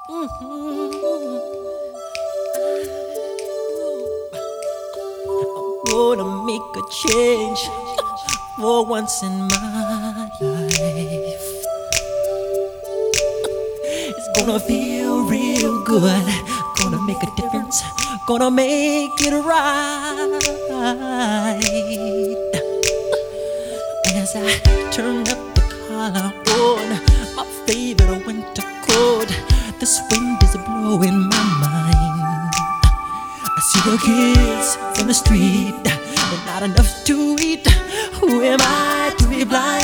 Gonna make a change for once in my life. It's gonna feel real good. Gonna make a difference. Gonna make it right. As I turn up the collar on my favorite winter coat, this wind is blowing my mind. I see the kids in the street, but not enough to eat. Who am I to be blind?